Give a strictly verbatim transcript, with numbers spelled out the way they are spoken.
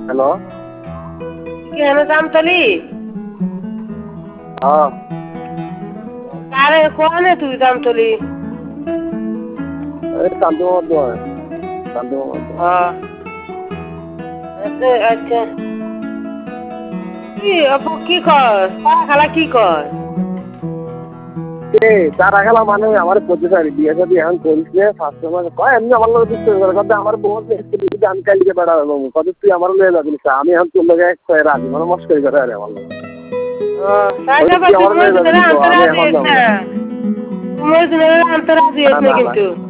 Hello. কেন জামতলি? হ্যাঁ। কারে কোনে তুই জামতলি? এই কান্দু মামার কান্দু মামার হ্যাঁ। আচ্ছা আচ্ছা। কি আপু কি কর? তারা খালা কি কর? কে তারা খেলা মানে আমার করতে চাই বিয়ে সাথে এখন করিস নে ফার্স্ট সময় কয় এমনি আমার লোক বিশ্বাস করে কথা আমার বউ আমি কালকে বেড়া কত তুই আমার লয়ে যাবি আমি এখন তোর লগে রাজি মানে মস্করি করে আরে আমার লোক ও সাইডা তুই বাকি আমার লয়ে যাবি মজুরে তো আমি আন্তরাজি এখন যাবো হইছে। না। মজুরে আন্তরাজি না হইছে না না কিন্তু।